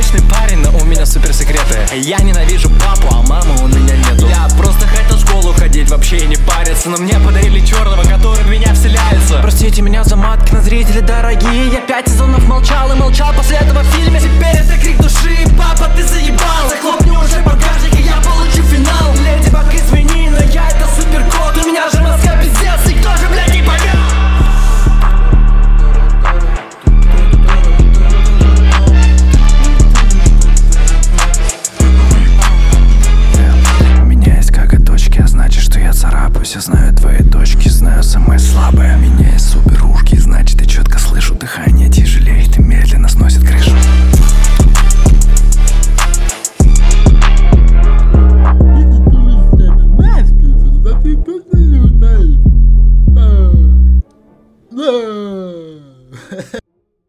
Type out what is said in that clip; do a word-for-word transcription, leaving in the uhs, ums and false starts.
обычный парень, но у меня супер секреты. Я ненавижу папу, а мамы у меня нету. Я просто хотел в школу ходить, вообще не париться, но мне подарили черного, который в меня вселяется. Простите меня за матки, но зрители дорогие. Я пять сезонов молчал и молчал после этого в фильме. Теперь это крик души: папа, ты заебал. Захлопни уже багажник, и я получу финал. Леди Баг, извини, но я это супер кот. У меня же мозга пиздец, и кто же, блядь, не поймет? Значит, что я царапаюсь, я знаю твои точки, знаю самые слабые. У меня есть супер ушки, значит, я четко слышу, дыхание тяжелее.